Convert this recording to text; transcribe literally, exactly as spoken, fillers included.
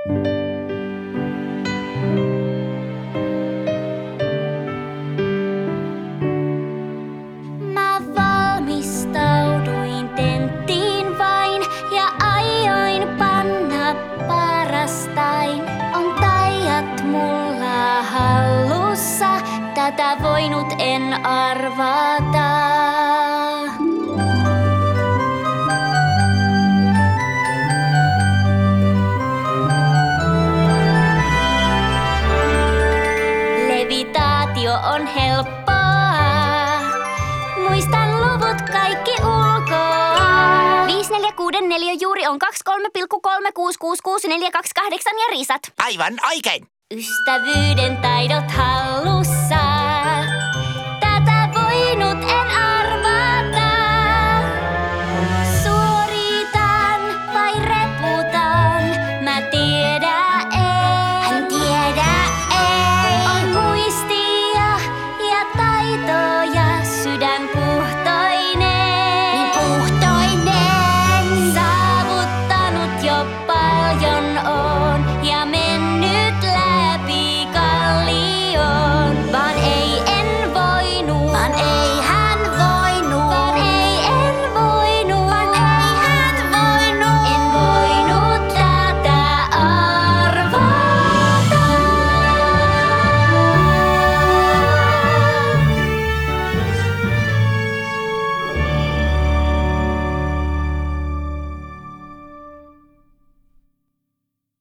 Mä valmistauduin tenttiin vain ja aioin panna parastain. On taijat mulla hallussa, tätä voinut en arvata. Levitaatio on helppoa. Muistan luvut kaikki ulkoa. Viisi, neljä, kuuden, neljä juuri on kaksi, kolme pilkku kolme, kuusi, kuusi, kuusi, neljä, kaksi, kahdeksan ja risat. Aivan oikein. Ystävyyden taidot hallussa.